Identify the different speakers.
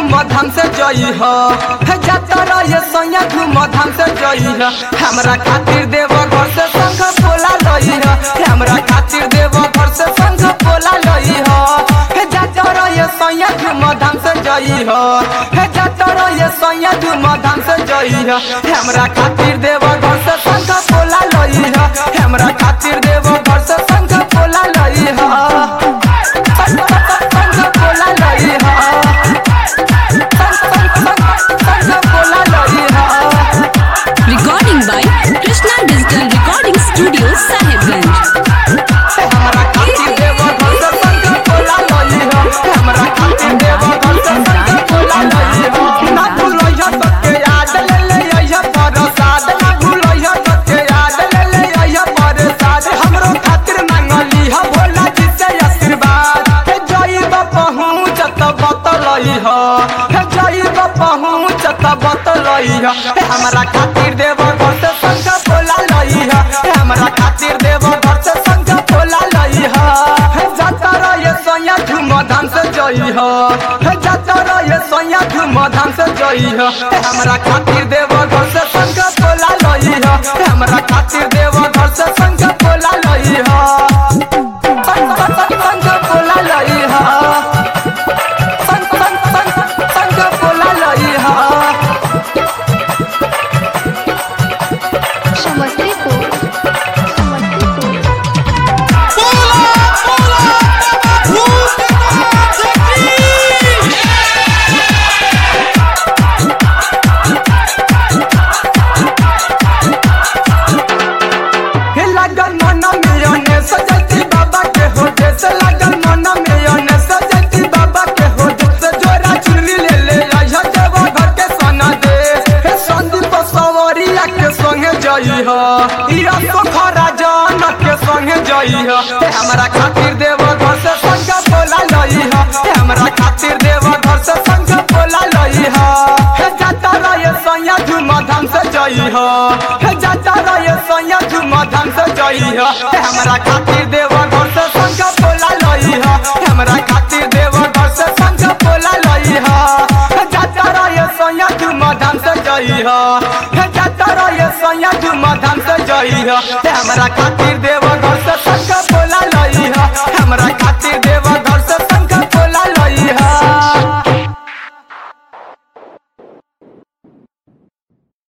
Speaker 1: धूमधाम से जई हो जाता रहे सैया धूमधाम से जई हो हमरा खातिर देव घर से शंख पोला लई हो हमरा खातिर देव घर से शंख पोला लई हो जाता रहे सैया धूमधाम से जई हो जाता रहे सैया धूमधाम से जई हो हमरा खातिर देव घर से शंख पोला लई हो हमरा खातिर देव घर से शंख पोला लई हो शंख पोला लई हो
Speaker 2: Recording by Krishna Digital Recording Studio, Sahibganj.
Speaker 1: हमरा खातिर देव घर से शंख पोला लई हो हमरा खातिर देव घर से शंख पोला लई हो ना भूलइहा सबके याद ले ले अइहा प्रसाद ना भूलइहा सबके याद ले ले अइहा प्रसाद हमरो खातिर मांगली हो भोला जी से आशीर्वाद हे जइब पहुंचत बतलई हो हे जइब पहुंचत बतलई हो हमरा खातिर देव घर से शंख पोला लई हो हमरा खातिर देव घर से शंख पोला लई हो जाता रहे सैया धूमधाम से जई हो जाता रहे सैया धूमधाम से जई हो हमरा खातिर देव घर से शंख पोला लई हो हमरा खातिर देव घर से शंख पोला लई हो शंख पोला लई हो शंख पोला लई हो लगन मन मिलने सजती बाबा के हो जैसे लगन मन मिलने सजती बाबा के हो जैसे जोरा चुनरी ले ले आइहा देव घर के सोना दे हे संदीप सवरिया के संगे जई हो इरा सोखरा जान के संगे जई हो हमरा खातिर देव घर से शंख पोला लई हो हमरा खातिर देव घर से शंख पोला लई हो हे जाता रहे सैया धूमधाम से जई हो हे जाता रहे सैया धूमधाम से जई हो हमरा खातिर देव घर से शंख पोला लई हो हमरा खातिर देव घर से शंख पोला लई हो जाता रहे सैया धूमधाम से जई हो जाता रहे सैया धूमधाम से जई हो हमरा खातिर देव घर से शंख पोला लई हो हमरा खातिर